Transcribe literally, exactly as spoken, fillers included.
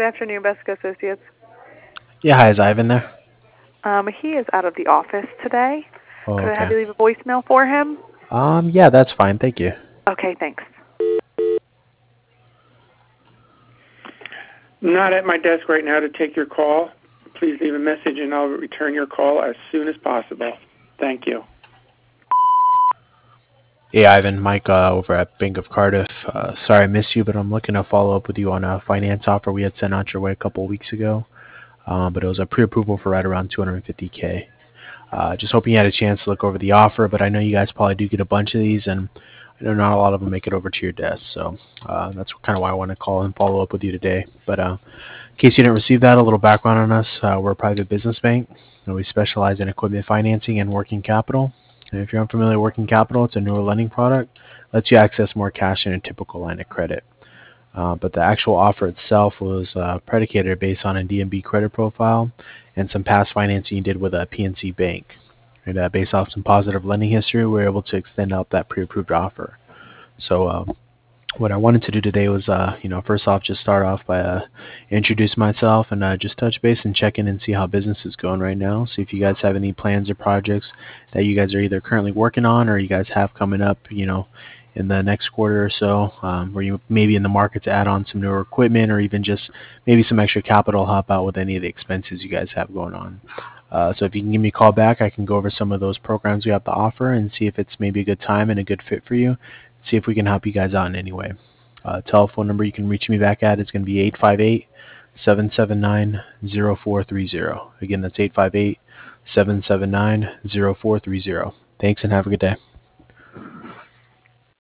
afternoon, Bessica Associates. Yeah, hi, is Ivan there? Um, he is out of the office today. Oh, Could I have okay. you leave a voicemail for him? Um, yeah, that's fine. Thank you. Okay, thanks. I'm not at my desk right now to take your call. Please leave a message and I'll return your call as soon as possible. Thank you. Hey, Ivan, Mike uh, over at Bank of Cardiff. Uh, sorry I missed you, but I'm looking to follow up with you on a finance offer we had sent out your way a couple of weeks ago. Um, but it was a pre-approval for right around two hundred fifty K. Uh, just hoping you had a chance to look over the offer, but I know you guys probably do get a bunch of these, and I know not a lot of them make it over to your desk. So uh, that's kind of why I want to call and follow up with you today. But uh, in case you didn't receive that, a little background on us. Uh, we're a private business bank, and we specialize in equipment financing and working capital. And if you're unfamiliar with working capital, it's a newer lending product. Lets you access more cash than a typical line of credit. Uh, but the actual offer itself was uh, predicated based on a D N B credit profile and some past financing you did with a P N C Bank. And uh, based off some positive lending history, we were able to extend out that pre-approved offer. So um, what I wanted to do today was, uh, you know, first off, just start off by uh, introduce myself and uh, just touch base and check in and see how business is going right now. See if you guys have any plans or projects that you guys are either currently working on or you guys have coming up, you know, in the next quarter or so, um, where you may be in the market to add on some newer equipment or even just maybe some extra capital to help out with any of the expenses you guys have going on. Uh, so if you can give me a call back, I can go over some of those programs we have to offer and see if it's maybe a good time and a good fit for you. See if we can help you guys out in any way. Uh, telephone number you can reach me back at is going to be eight five eight, seven seven nine, zero four three zero. Again, that's eight five eight, seven seven nine, zero four three zero. Thanks and have a good day.